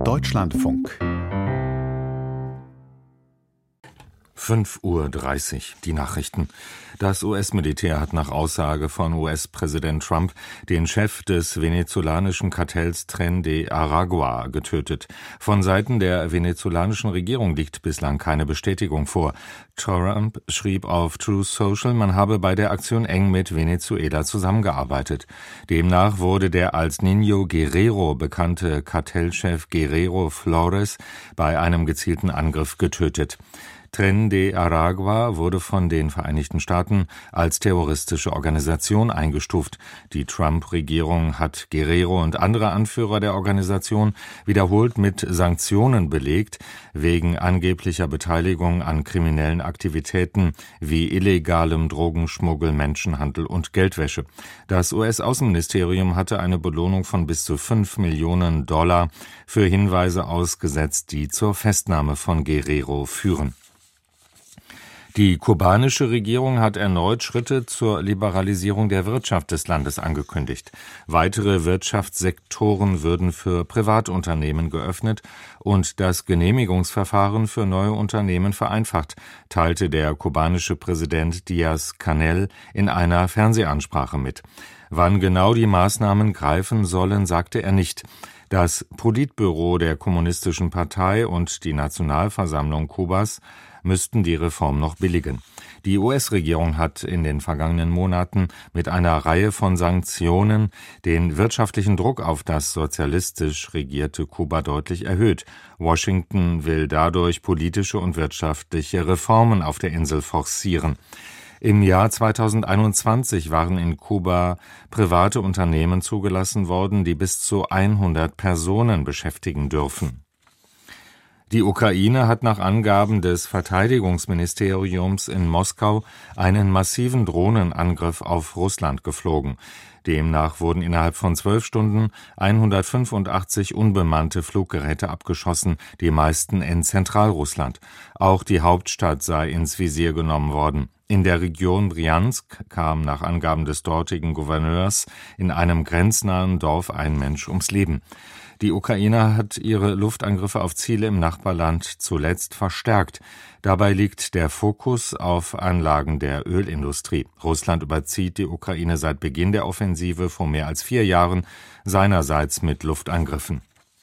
Deutschlandfunk 5:30 Uhr, die Nachrichten. Das US-Militär hat nach Aussage von US-Präsident Trump den Chef des venezolanischen Kartells Tren de Aragua getötet. Von Seiten der venezolanischen Regierung liegt bislang keine Bestätigung vor. Trump schrieb auf Truth Social, man habe bei der Aktion eng mit Venezuela zusammengearbeitet. Demnach wurde der als Niño Guerrero bekannte Kartellchef Guerrero Flores bei einem gezielten Angriff getötet. Tren de Aragua wurde von den Vereinigten Staaten als terroristische Organisation eingestuft. Die Trump-Regierung hat Guerrero und andere Anführer der Organisation wiederholt mit Sanktionen belegt, wegen angeblicher Beteiligung an kriminellen Aktivitäten wie illegalem Drogenschmuggel, Menschenhandel und Geldwäsche. Das US-Außenministerium hatte eine Belohnung von bis zu $5 Millionen für Hinweise ausgesetzt, die zur Festnahme von Guerrero führen. Die kubanische Regierung hat erneut Schritte zur Liberalisierung der Wirtschaft des Landes angekündigt. Weitere Wirtschaftssektoren würden für Privatunternehmen geöffnet und das Genehmigungsverfahren für neue Unternehmen vereinfacht, teilte der kubanische Präsident Díaz-Canel in einer Fernsehansprache mit. Wann genau die Maßnahmen greifen sollen, sagte er nicht. Das Politbüro der Kommunistischen Partei und die Nationalversammlung Kubas müssten die Reform noch billigen. Die US-Regierung hat in den vergangenen Monaten mit einer Reihe von Sanktionen den wirtschaftlichen Druck auf das sozialistisch regierte Kuba deutlich erhöht. Washington will dadurch politische und wirtschaftliche Reformen auf der Insel forcieren. Im Jahr 2021 waren in Kuba private Unternehmen zugelassen worden, die bis zu 100 Personen beschäftigen dürfen. Die Ukraine hat nach Angaben des Verteidigungsministeriums in Moskau einen massiven Drohnenangriff auf Russland geflogen. Demnach wurden innerhalb von 12 Stunden 185 unbemannte Fluggeräte abgeschossen, die meisten in Zentralrussland. Auch die Hauptstadt sei ins Visier genommen worden. In der Region Brjansk kam nach Angaben des dortigen Gouverneurs in einem grenznahen Dorf ein Mensch ums Leben. Die Ukraine hat ihre Luftangriffe auf Ziele im Nachbarland zuletzt verstärkt. Dabei liegt der Fokus auf Anlagen der Ölindustrie. Russland überzieht die Ukraine seit Beginn der Offensive vor mehr als 4 Jahren seinerseits mit Luftangriffen.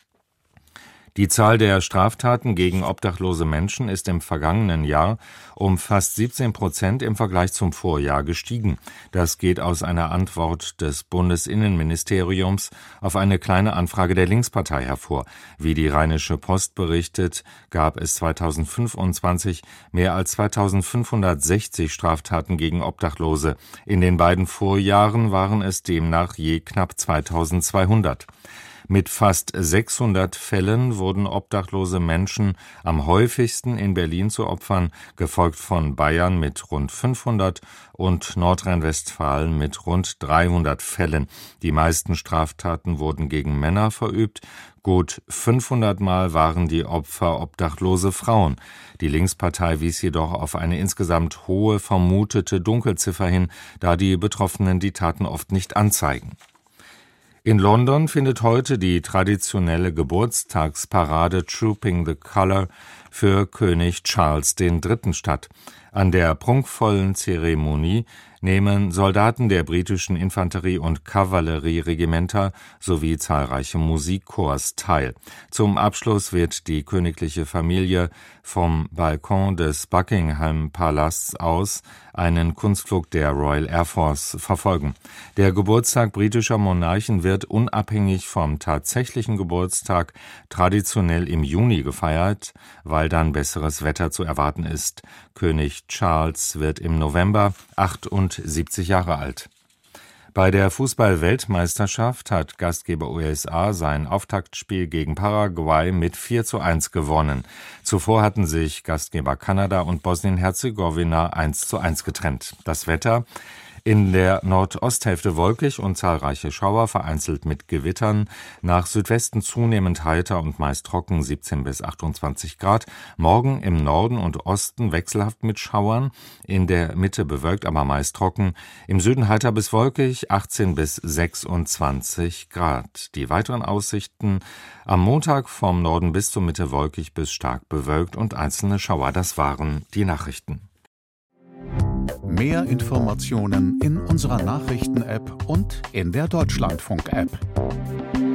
Die Zahl der Straftaten gegen obdachlose Menschen ist im vergangenen Jahr um fast 17% im Vergleich zum Vorjahr gestiegen. Das geht aus einer Antwort des Bundesinnenministeriums auf eine kleine Anfrage der Linkspartei hervor. Wie die Rheinische Post berichtet, gab es 2025 mehr als 2560 Straftaten gegen Obdachlose. In den beiden Vorjahren waren es demnach je knapp 2200. Mit fast 600 Fällen wurden obdachlose Menschen am häufigsten in Berlin zu Opfern, gefolgt von Bayern mit rund 500 und Nordrhein-Westfalen mit rund 300 Fällen. Die meisten Straftaten wurden gegen Männer verübt. Gut 500 Mal waren die Opfer obdachlose Frauen. Die Linkspartei wies jedoch auf eine insgesamt hohe vermutete Dunkelziffer hin, da die Betroffenen die Taten oft nicht anzeigen. In London findet heute die traditionelle Geburtstagsparade Trooping the Colour für König Charles III. Statt. An der prunkvollen Zeremonie nehmen Soldaten der britischen Infanterie- und Kavallerieregimenter sowie zahlreiche Musikchors teil. Zum Abschluss wird die königliche Familie vom Balkon des Buckingham Palasts aus einen Kunstflug der Royal Air Force verfolgen. Der Geburtstag britischer Monarchen wird unabhängig vom tatsächlichen Geburtstag traditionell im Juni gefeiert, weil dann besseres Wetter zu erwarten ist. König Charles wird im November 78 Jahre alt. Bei der Fußball-Weltmeisterschaft hat Gastgeber USA sein Auftaktspiel gegen Paraguay mit 4:1 gewonnen. Zuvor hatten sich Gastgeber Kanada und Bosnien-Herzegowina 1:1 getrennt. Das Wetter: In der Nordosthälfte wolkig und zahlreiche Schauer, vereinzelt mit Gewittern. Nach Südwesten zunehmend heiter und meist trocken, 17 bis 28 Grad. Morgen im Norden und Osten wechselhaft mit Schauern. In der Mitte bewölkt, aber meist trocken. Im Süden heiter bis wolkig, 18 bis 26 Grad. Die weiteren Aussichten: am Montag vom Norden bis zur Mitte wolkig bis stark bewölkt und einzelne Schauer. Das waren die Nachrichten. Mehr Informationen in unserer Nachrichten-App und in der Deutschlandfunk-App.